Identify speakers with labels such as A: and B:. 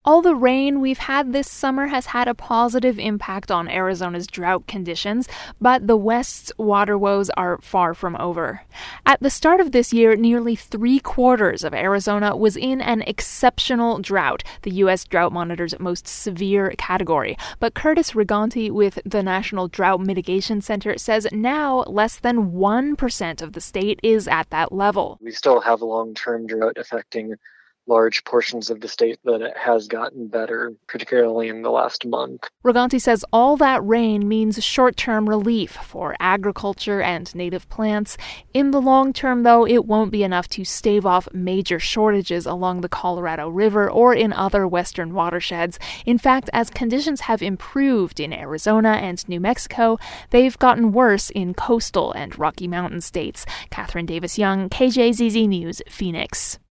A: All the rain we've had this summer has had a positive impact on Arizona's drought conditions, but the West's water woes are far from over. At the start of this year, nearly 3/4 of Arizona was in an exceptional drought, the U.S. Drought Monitor's most severe category. But Curtis Rigonti with the National Drought Mitigation Center says now less than 1% of the state is at that level.
B: We still have long-term drought affecting large portions of the state, but it has gotten better, particularly in the last month.
A: Rigonti says all that rain means short-term relief for agriculture and native plants. In the long term, though, it won't be enough to stave off major shortages along the Colorado River or in other western watersheds. In fact, as conditions have improved in Arizona and New Mexico, they've gotten worse in coastal and Rocky Mountain states. Catherine Davis-Young, KJZZ News, Phoenix.